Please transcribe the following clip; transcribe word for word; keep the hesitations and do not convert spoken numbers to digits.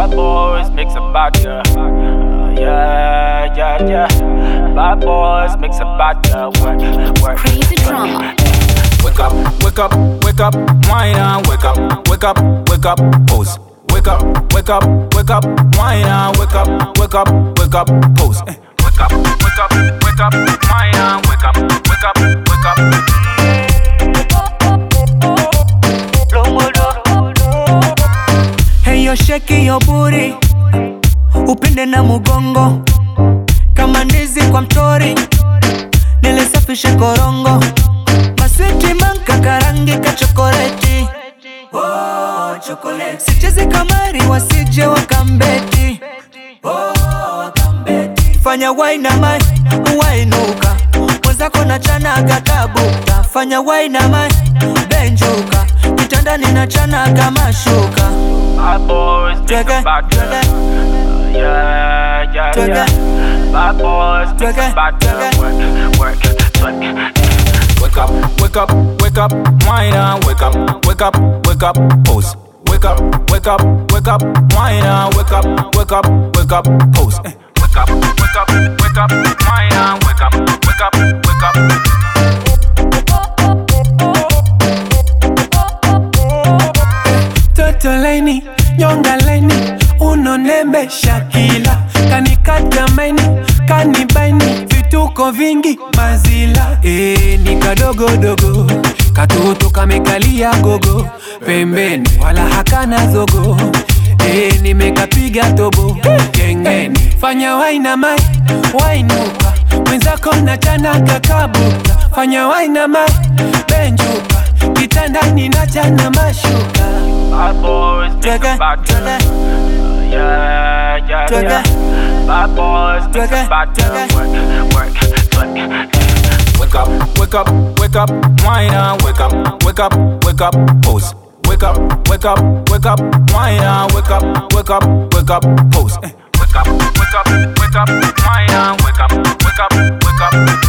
Bad boys mix a bad girl. Uh, yeah, yeah, yeah. Bad boys mix a bad girl. Work, work. Crazy drama. Wake up, wake up, wake up, wine and wake up, wake up, wake up, pose. Wake up, wake up, wake up, wine and wake up, wake up, wake up, pose. Eh. Wake up, wake up, wake up, wine and wake up, wake up, wake up. Hey yo, shake your booty, upinde na mugongo, kama ndizi kwa mtori, nilisafishe korongo, maswiti manka karangi ka chokoleti. Oh, chokoleti. Sichezi kamari wasije wakambeti. Oh, wakambeti. Fanya wine mai, uwainuka, mwenzako na chana kakabuka. Fanya wine mai, benjuka, kitandani na chana kama shuka. Bad boys mix a bad girl. Uh, yeah, yeah, yeah. Bad boys mix a bad girl. Work, work, work. Wake up, wake up, wake up, wine and wake up, wake up, wake up, pose. Wake up, wake up, wake up, wine and wake up, wake up, wake up, pose. Eh. Wake up, wake up, wake up, wine and wake up, wake up, wake up. Toto laini, nyonga laini, unonembe Shakila. Kanikata maini, kanibaini, vituko vingi mazila. Eh, ni kadogo dogo, katoto kamekalia gogo, pembeni wala hakana zogo. Eh, nimekapiga tobo, kengeni. Fanya waina mai, wainuka, mwenzako na chana kakabuka. Fanya waina mai, benjuka, kitandani na chana mashuka. Bad boys mix a bad girl. Uh, yeah, yeah, yeah. Bad boys mix a bad girl. Work, work, work. Wake up, wake up, wake up, wine and wake up, wake up, wake up, pose. Wake up, wake up, wake up, wine and wake up, wake up, wake up, pose. Eh. Wake up, wake up, wake up, wine and wake up, wake up, wake up.